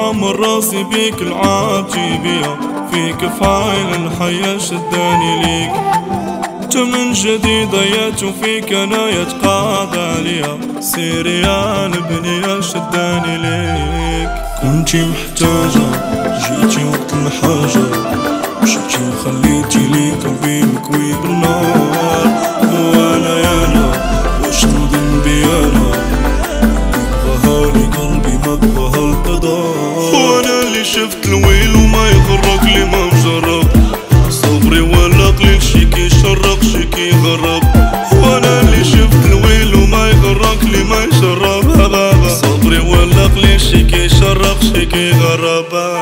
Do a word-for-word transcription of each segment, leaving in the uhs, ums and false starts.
وعمر راسي بيك العاجبية، فيك فايل الحياة شداني ليك. انت من جديد ضيعت وفيك انا يتقاضى عليا، سيري يا نبنية شداني ليك. كنتي محتاجة جيتي وقت الحاجة، مشيتي وخليتي لي قلبي مكوي بالنار. وانا يا انا واش ذنبي انا، يبغاها لي قلبي ما بغاها القضاء. وانا اللي شفت الويل وما يغرك لي ما مجرب، صبري ولا قليل شيكي شرق شيكي غرب. وانا اللي شفت الويل وما يغرك لي ما يشرب، هذا صبري ولا قليل شيكي شرق شيكي غرب.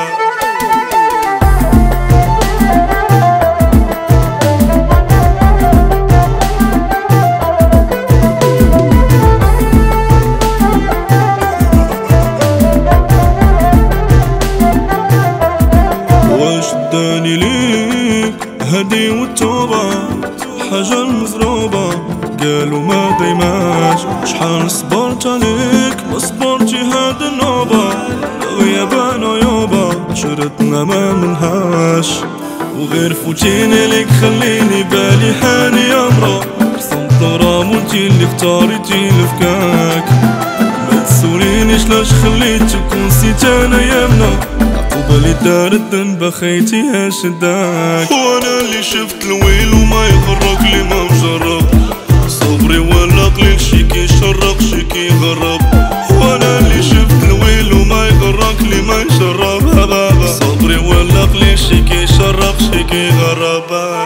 شداني ليك هدي والتوبة حاجة المزروبة، قالوا ما ديماش شحال صبرت عليك ما صبرتي هاد النوبة. غياب انا يابا شردنا ما منهاش، وغير فوتيني ليك خليني بالي حاني يا مرا. رسمت غرام وانتي اللي اختاريتي الفكاك، ما تسولينيش لاش خليتك ونسيت انا يامنا. بالي دار الذنب بخيتي شداك. وانا اللي شفت الويل وما يغرك لي ما مجرب، صبري ولا قليل شيكي شرق شيكي غرب. وانا اللي شفت الويل وما يغرك لي ما يشرب، هذا صبري ولا قليل شيكي شرق شيكي غرب.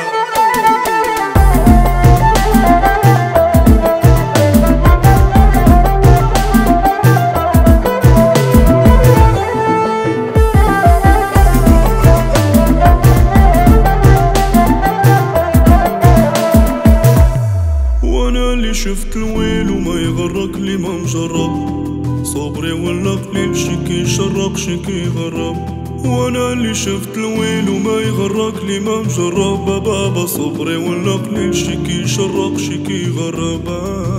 شفت الويل وما يغرك لي ما مجرب، صبري ولا قليل شيكي شرق شيكي غرب. وانا اللي شفت الويل وما يغرك لي ما مجرب، بابا صبري ولا قليل شيكي شرق شيكي غرب.